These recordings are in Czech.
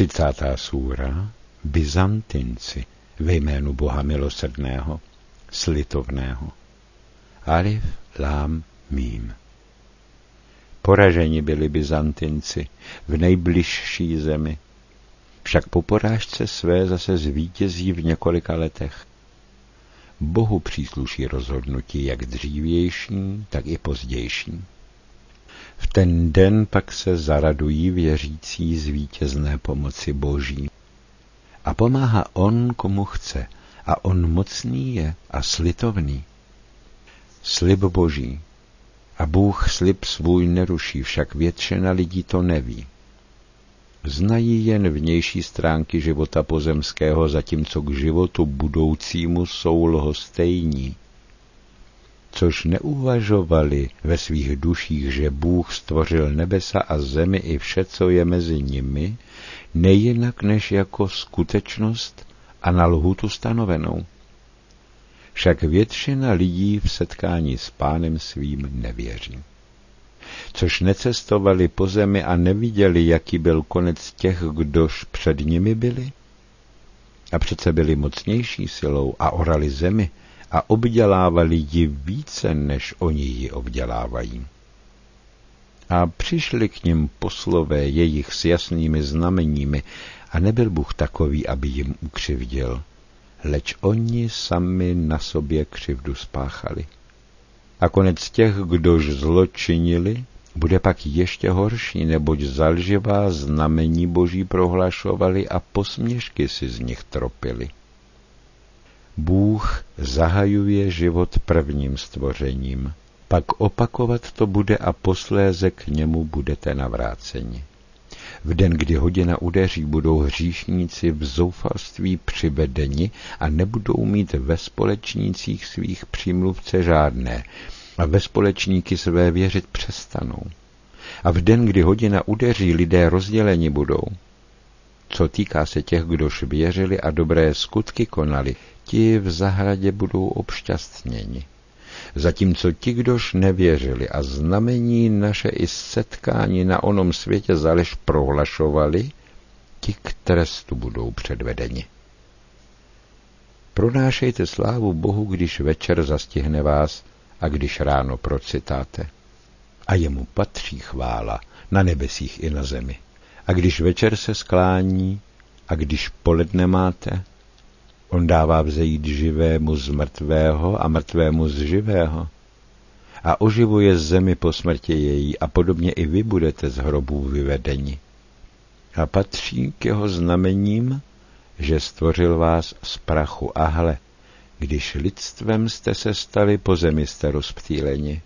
30. súra Byzantinci ve jménu Boha milosrdného, slitovného. Alif, lám, mím. Poraženi byli Byzantinci v nejbližší zemi, však po porážce své zase zvítězí v několika letech. Bohu přísluší rozhodnutí jak dřívější, tak i pozdější. V ten den pak se zaradují věřící z vítězné pomoci Boží. A pomáhá on, komu chce, a on mocný je a slitovný. Slib Boží. A Bůh slib svůj neruší, však většina lidí to neví. Znají jen vnější stránky života pozemského, zatímco k životu budoucímu jsou lhostejní. Což neuvažovali ve svých duších, že Bůh stvořil nebesa a zemi i vše, co je mezi nimi, nejinak než jako skutečnost a na lhůtu stanovenou. Však většina lidí v setkání s Pánem svým nevěří. Což necestovali po zemi a neviděli, jaký byl konec těch, kdož před nimi byli? A přece byli mocnější silou a orali zemi a obdělávali ji více, než oni ji obdělávají. A přišli k nim poslové jejich s jasnými znameními a nebyl Bůh takový, aby jim ukřivdil, leč oni sami na sobě křivdu spáchali. A konec těch, kdož zlo činili, bude pak ještě horší, neboť zalživá znamení Boží prohlašovali a posměšky si z nich tropili. Bůh zahajuje život prvním stvořením, pak opakovat to bude a posléze k němu budete navráceni. V den, kdy hodina udeří, budou hříšníci v zoufalství přivedeni a nebudou mít ve společnících svých přímluvce žádné a ve společníky své věřit přestanou. A v den, kdy hodina udeří, lidé rozděleni budou. Co týká se těch, kdož věřili a dobré skutky konali, ti v zahradě budou obšťastněni. Zatímco ti, kdož nevěřili a znamení naše i setkání na onom světě za lež prohlašovali, ti k trestu budou předvedeni. Pronášejte slávu Bohu, když večer zastihne vás a když ráno procitáte. A jemu patří chvála na nebesích i na zemi. A když večer se sklání a když poledne máte, on dává vzejít živému z mrtvého a mrtvému z živého a oživuje zemi po smrti její a podobně i vy budete z hrobů vyvedeni. A patří k jeho znamením, že stvořil vás z prachu a hle, když lidstvem jste se stali, po zemi jste rozptýleni.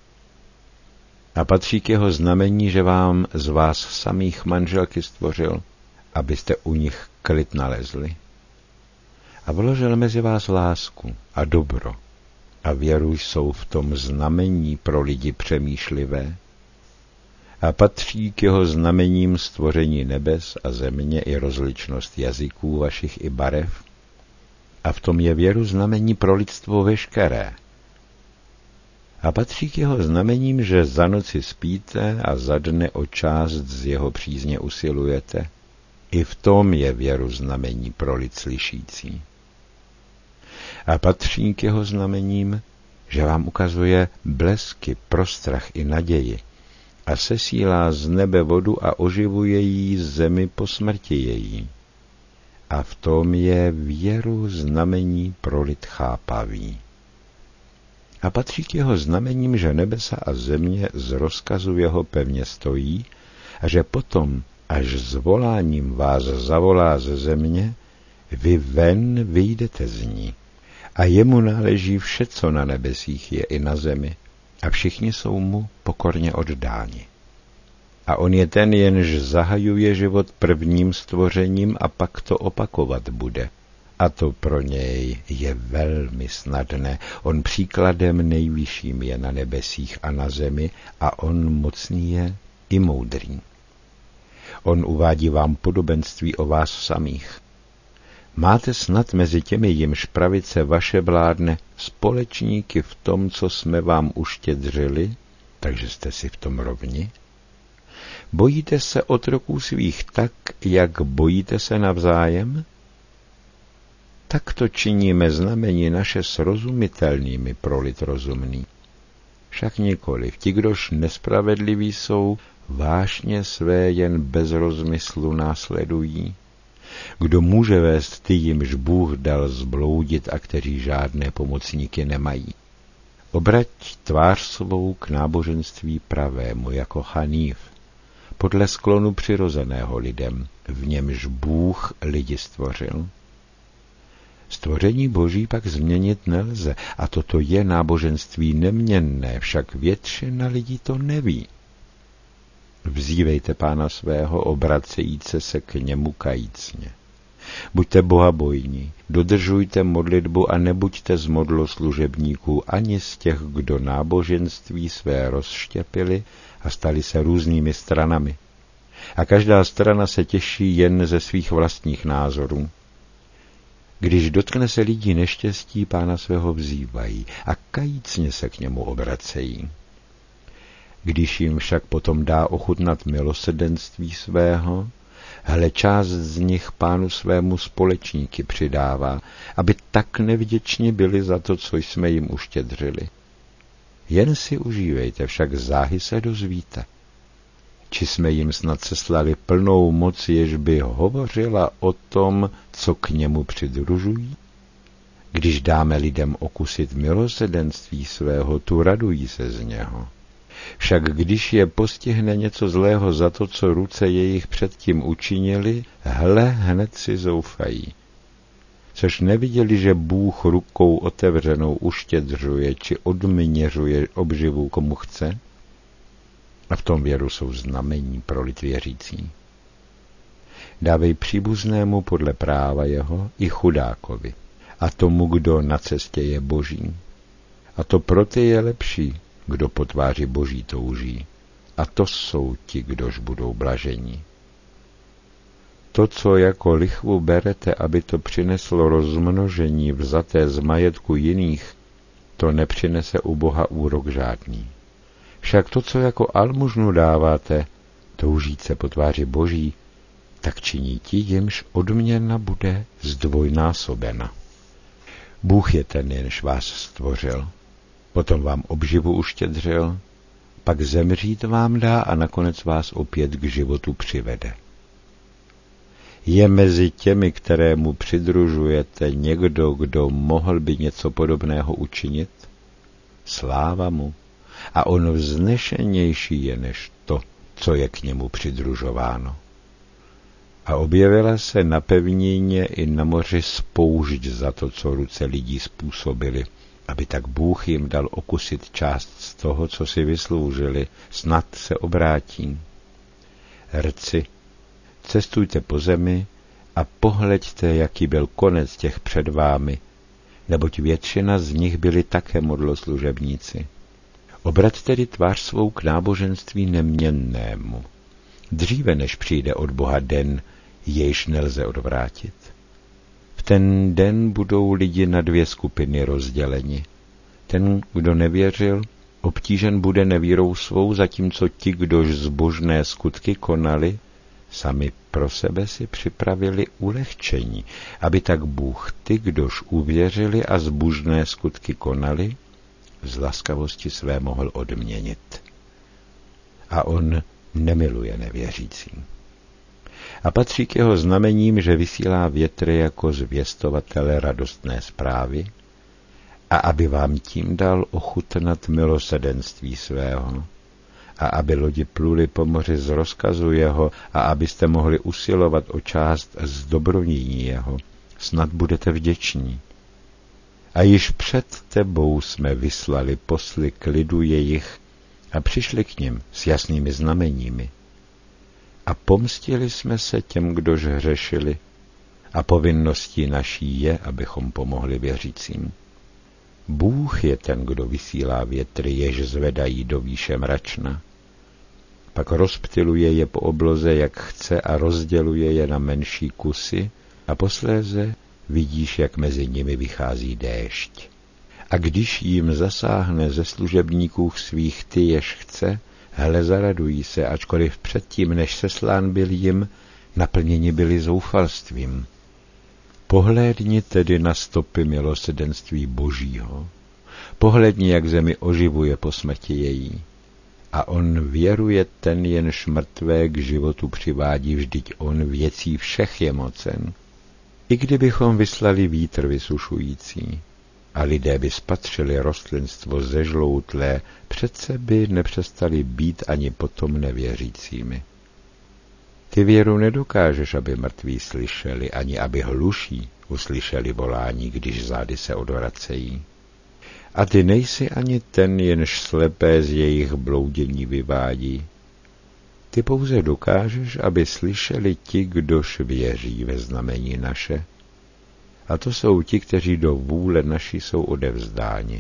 A patří k jeho znamení, že vám z vás samých manželky stvořil, abyste u nich klid nalezli. A vložil mezi vás lásku a dobro a věru jsou v tom znamení pro lidi přemýšlivé. A patří k jeho znamením stvoření nebes a země i rozličnost jazyků vašich i barev. A v tom je věru znamení pro lidstvo veškeré. A patří k jeho znamením, že za noci spíte a za dne o část z jeho přízně usilujete. I v tom je věru znamení pro lid slyšící. A patří k jeho znamením, že vám ukazuje blesky, prostrach i naději a sesílá z nebe vodu a oživuje jí zemi po smrti její. A v tom je věru znamení pro lid chápavý. A patří k jeho znamením, že nebesa a země z rozkazu jeho pevně stojí a že potom, až s voláním vás zavolá ze země, vy ven vyjdete z ní. A jemu náleží vše, co na nebesích je i na zemi, a všichni jsou mu pokorně oddáni. A on je ten, jenž zahajuje život prvním stvořením a pak to opakovat bude. A to pro něj je velmi snadné. On příkladem nejvyšším je na nebesích a na zemi a on mocný je i moudrý. On uvádí vám podobenství o vás samých. Máte snad mezi těmi, jimž pravice vaše vládne, společníky v tom, co jsme vám uštědřili, takže jste si v tom rovni? Bojíte se otroků svých tak, jak bojíte se navzájem? Tak to činíme znamení naše srozumitelnými pro lid rozumný. Však nikoliv, ti, kdož nespravedliví jsou, vášně své jen bez rozmyslu následují. Kdo může vést ty, jimž Bůh dal zbloudit a kteří žádné pomocníky nemají? Obrať tvář svou k náboženství pravému jako Chanív, podle sklonu přirozeného lidem, v němž Bůh lidi stvořil. Stvoření Boží pak změnit nelze a toto je náboženství neměnné, však většina lidí to neví. Vzívejte Pána svého, obracejíce se k němu kajícně. Buďte bohabojní, dodržujte modlitbu a nebuďte z modloslužebníků ani z těch, kdo náboženství své rozštěpili a stali se různými stranami. A každá strana se těší jen ze svých vlastních názorů. Když dotkne se lidí neštěstí, Pána svého vzývají a kajícně se k němu obracejí. Když jim však potom dá ochutnat milosrdenství svého, hle, část z nich Pánu svému společníky přidává, aby tak nevděční byli za to, co jsme jim uštědřili. Jen si užívejte, však záhy se dozvíte. Či jsme jim snad seslali plnou moc, jež by hovořila o tom, co k němu přidružují? Když dáme lidem okusit milosrdenství svého, tu radují se z něho. Však když je postihne něco zlého za to, co ruce jejich předtím učinili, hle, hned si zoufají. Což neviděli, že Bůh rukou otevřenou uštědřuje či odměřuje obživu komu chce? A v tom věru jsou znamení pro lid věřící. Dávej příbuznému podle práva jeho i chudákovi, a tomu, kdo na cestě je Boží. A to pro ty je lepší, kdo po tváři Boží touží, a to jsou ti, kdož budou blažení. To, co jako lichvu berete, aby to přineslo rozmnožení vzaté z majetku jiných, to nepřinese u Boha úrok žádný. Však to, co jako almužnu dáváte, toužíce po tváři Boží, tak činí ti, jimž odměna bude zdvojnásobena. Bůh je ten, jenž vás stvořil, potom vám obživu uštědřil, pak zemřít vám dá a nakonec vás opět k životu přivede. Je mezi těmi, kterému přidružujete, někdo, kdo mohl by něco podobného učinit? Sláva mu, a on vznešenější je než to, co je k němu přidružováno. A objevila se na pevnině i na moři spoušť za to, co ruce lidí způsobili, aby tak Bůh jim dal okusit část z toho, co si vysloužili, snad se obrátí. Rci, cestujte po zemi a pohleďte, jaký byl konec těch před vámi, neboť většina z nich byli také modloslužebníci. Obrať tedy tvář svou k náboženství neměnnému, dříve než přijde od Boha den, jejž nelze odvrátit. V ten den budou lidi na dvě skupiny rozděleni. Ten, kdo nevěřil, obtížen bude nevírou svou, zatímco ti, kdož zbožné skutky konali, sami pro sebe si připravili ulehčení, aby tak Bůh ty, kdož uvěřili a zbožné skutky konali, z laskavosti své mohl odměnit. A on nemiluje nevěřící. A patří k jeho znamením, že vysílá větry jako zvěstovatele radostné zprávy, a aby vám tím dal ochutnat milosrdenství svého, a aby lodi pluli po moři z rozkazu jeho, a abyste mohli usilovat o část z dobrodění jeho, snad budete vděční. A již před tebou jsme vyslali posly k lidu jejich a přišli k nim s jasnými znameními. A pomstili jsme se těm, kdož hřešili, a povinností naší je, abychom pomohli věřícím. Bůh je ten, kdo vysílá větry, jež zvedají do výše mračna. Pak rozptyluje je po obloze, jak chce, a rozděluje je na menší kusy, a posléze vidíš, jak mezi nimi vychází déšť. A když jim zasáhne ze služebníků svých ty, jež chce, Hele, zaradují se, ačkoliv předtím, než seslán byl jim, naplněni byli zoufalstvím. Pohlédni tedy na stopy milosrdenství Božího. Pohlédni, jak zemi oživuje po smrti její. A on věruje ten, jenž mrtvé k životu přivádí, vždyť on věcí všech je mocen. I kdybychom vyslali vítr vysušující a lidé by spatřili rostlinstvo zežloutlé, přece by nepřestali být ani potom nevěřícími. Ty věru nedokážeš, aby mrtví slyšeli, ani aby hluší uslyšeli volání, když zády se odvracejí. A ty nejsi ani ten, jenž slepé z jejich bloudění vyvádí. Ty pouze dokážeš, aby slyšeli ti, kdož věří ve znamení naše. A to jsou ti, kteří do vůle naší jsou odevzdáni.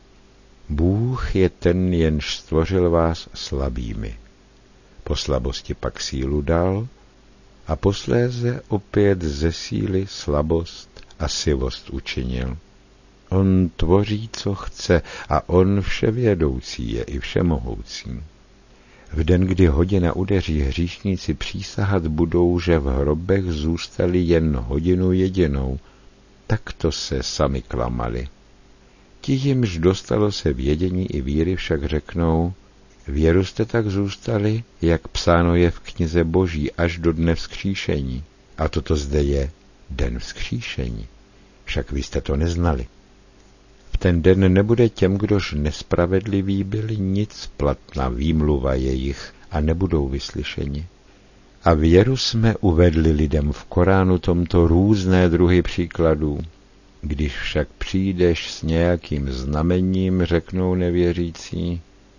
Bůh je ten, jenž stvořil vás slabými. Po slabosti pak sílu dal a posléze opět ze síly slabost a sivost učinil. On tvoří, co chce, a on vševědoucí je i všemohoucí. V den, kdy hodina udeří, hříšníci přísahat budou, že v hrobech zůstali jen hodinu jedinou. Takto se sami klamali. Ti, jimž dostalo se vědění i víry, však řeknou, věru jste tak zůstali, jak psáno je v knize Boží, až do dne vzkříšení. A toto zde je den vzkříšení. Však vy jste to neznali. V ten den nebude těm, kdož nespravedliví byli, nic platná výmluva jejich a nebudou vyslyšeni. A věru jsme uvedli lidem v Koránu tomto různé druhy příkladů. Když však přijdeš s nějakým znamením, řeknou nevěřící,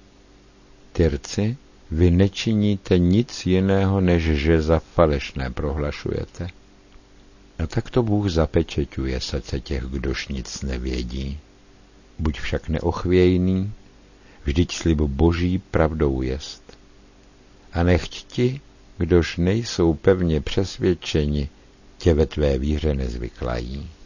Tyrci, vy nečiníte nic jiného, než že za falešné prohlašujete. A tak to Bůh zapečeťuje srdce těch, kdož nic nevědí. Buď však neochvějný, vždyť slib Boží pravdou jest. A nechť ti, kdož nejsou pevně přesvědčeni, tě ve tvé víře nezvyklají.